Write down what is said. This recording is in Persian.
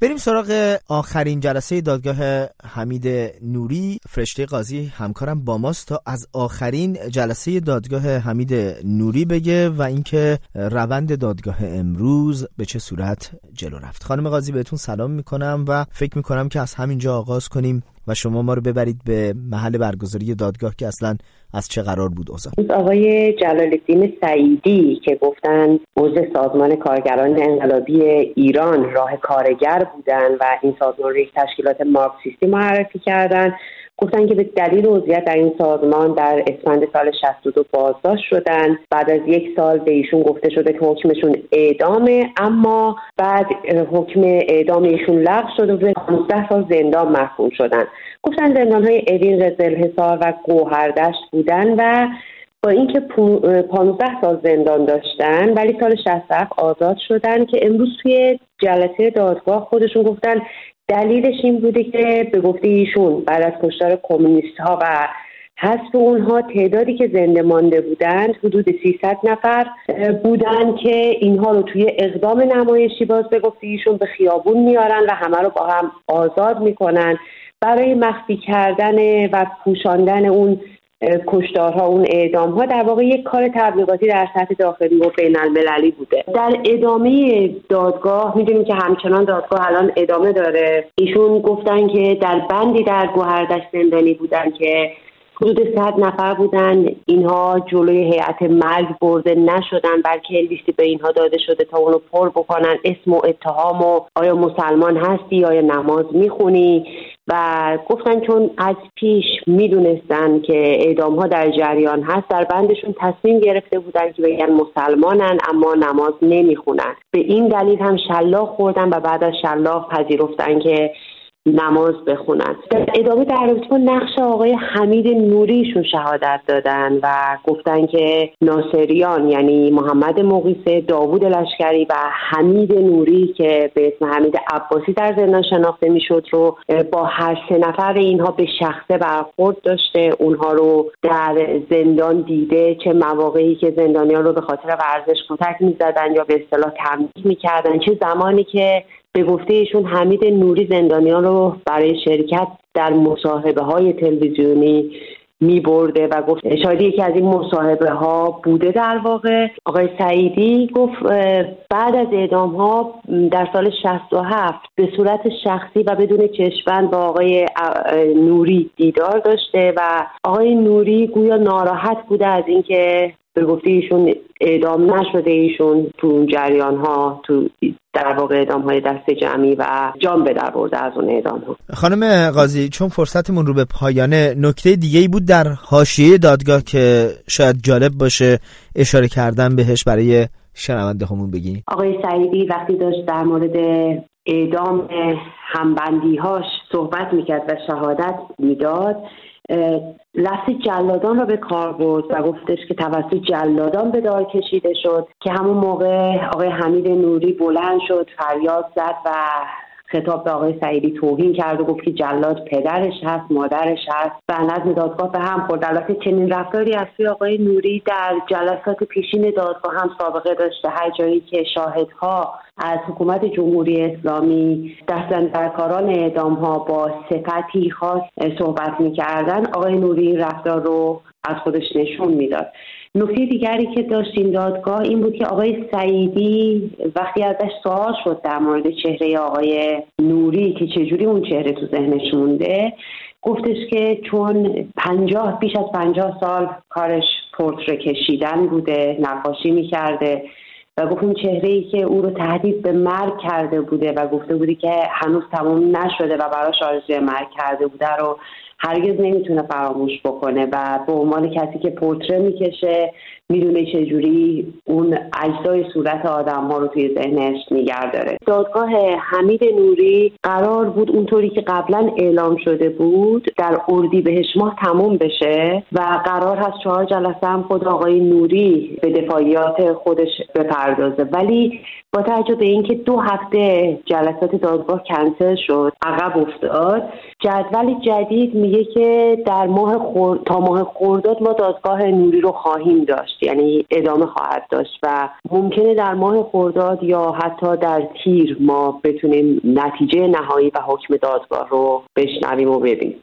بریم سراغ آخرین جلسه دادگاه حمید نوری. فرشته قاضی همکارم با ماست تا از آخرین جلسه دادگاه حمید نوری بگه و اینکه روند دادگاه امروز به چه صورت جلو رفت. خانم قاضی بهتون سلام میکنم و فکر میکنم که از همینجا آغاز کنیم و شما ما رو ببرید به محل برگزاری دادگاه که اصلا از چه قرار بود اوضاع. آقای جلال‌الدین سعیدی که گفتن عضو سازمان کارگران انقلابی ایران راه کارگر بودن و این سازمان رو یک تشکیلات مارکسیستی معرفی کردن، گفتن که به دلیل عضویت در این سازمان در اسفند سال 62 بازداشت شدن. بعد از 1 سال به ایشون گفته شده که حکمشون اعدامه، اما بعد حکم اعدام ایشون لغو شد و به 15 سال زندان محکوم شدن. گفتن زندان‌های اوین، قزلحصار و گوهردشت بودن و با اینکه 15 سال زندان داشتن ولی سال 67 آزاد شدن که امروز توی جلسه دادگاه خودشون گفتن دلیلش این بوده که به گفته ایشون بعد از کشتار کمونیست‌ها و حذف اونها تعدادی که زنده مانده بودند حدود 300 نفر بودند که اینها رو توی اقدام نمایشی باز به گفته ایشون به خیابون میارن و همه رو با هم آزاد میکنن برای مخفی کردن و پوشاندن اون کشتارها، اون اعدامها. در واقع یک کار تبلیغاتی در سطح داخلی و بین المللی بوده. در ادامه دادگاه میدونیم که همچنان دادگاه الان ادامه داره. ایشون گفتن که در بندی در گوهردشت زندانی بودن که حدود 100 نفر بودن، اینها جلوی هیئت مرگ برده نشدن بلکه لیستی به اینها داده شده تا اونو پر بکنن، اسم و اتهام و آیا مسلمان هستی، آیا نماز میخونی، و گفتن چون از پیش میدونستن که اعدام ها در جریان هست در بندشون تصمیم گرفته بودن که بگن مسلمانن اما نماز نمیخونن. به این دلیل هم شلاق خوردن و بعد از شلاق پذیرفتن که نماز بخونن. در ادامه در رابطه با نقش آقای حمید نوریشون شهادت دادن و گفتن که ناصریان یعنی محمد مقیسه، داوود لشکری و حمید نوری که به اسم حمید عباسی در زندان شناخته میشد رو با هر 3 نفر اینها به شخصه برخورد داشته، اونها رو در زندان دیده، چه مواقعی که زندانیان رو به خاطر ورزش کتک میزدن یا به اصطلاح تنبیه میکردن، چه زمانی که به گفته ایشون حمید نوری زندانیان رو برای شرکت در مصاحبه‌های تلویزیونی می‌برده و گفت شاید یکی از این مصاحبه‌ها بوده. در واقع آقای سعیدی گفت بعد از اعدام‌ها در سال 67 به صورت شخصی و بدون چشم‌بند با آقای نوری دیدار داشته و آقای نوری گویا ناراحت بوده از اینکه به گفته ایشون اعدام نشده، ایشون تو اون جریان‌ها تو در واقع اعدام‌های دست جمعی و جان به در برده از اون اعدام‌ها. خانم قاضی چون فرصتمون رو به پایانه، نکته دیگه‌ای بود در حاشیه دادگاه که شاید جالب باشه اشاره کردن بهش برای شنونده‌هامون بگی؟ آقای سعیدی وقتی داشت در مورد اعدام همبندی‌هاش صحبت می‌کرد و شهادت میداد، لفظ جلادان را به کار برد و گفتش که توسط جلادان به دار کشیده شد که همون موقع آقای حمید نوری بلند شد، فریاد زد و خطاب به آقای سعیدی توهین کرد و گفت که جلاد پدرش هست، مادرش هست و نظم دادگاه به هم خورد. البته چنین رفتاری از سوی آقای نوری در جلسات پیشین دادگاه هم سابقه داشته. هر جایی که شاهدها از حکومت جمهوری اسلامی دستاندرکاران اعدام‌ها با صفتی خاص صحبت می‌کردن، آقای نوری رفتار رو از خودش نشون میداد. نکته دیگری که داشت این دادگاه این بود که آقای سعیدی وقتی ازش سوال شد در مورد چهره آقای نوری که چجوری اون چهره تو ذهنش مونده، گفتش که چون بیش از 50 سال کارش پورتره کشیدن بوده، نقاشی می‌کرده و گفت اون چهره‌ای که او رو تهدید به مرگ کرده بوده و گفته بودی که هنوز تمام نشده و براش آرزوی مرگ کرده بوده رو هرگز نمیتونه فراموش بکنه و به عنوان کسی که پورتره میکشه میدونه چجوری اون اجزای صورت آدم ها رو توی ذهنش نگه داره. دادگاه حمید نوری قرار بود اونطوری که قبلا اعلام شده بود در اردیبهشت ماه تموم بشه و قرار هست 4 جلسه هم خود آقای نوری به دفاعیات خودش بپردازه، ولی با توجه به اینکه 2 هفته جلسات دادگاه کنسل شد، عقب افتاد، جدول جدید میگه میگه که در تا ماه خرداد ما دادگاه نوری رو خواهیم داشت، یعنی ادامه خواهد داشت و ممکنه در ماه خرداد یا حتی در تیر ما بتونیم نتیجه نهایی و حکم دادگاه رو بشنویم و ببینیم.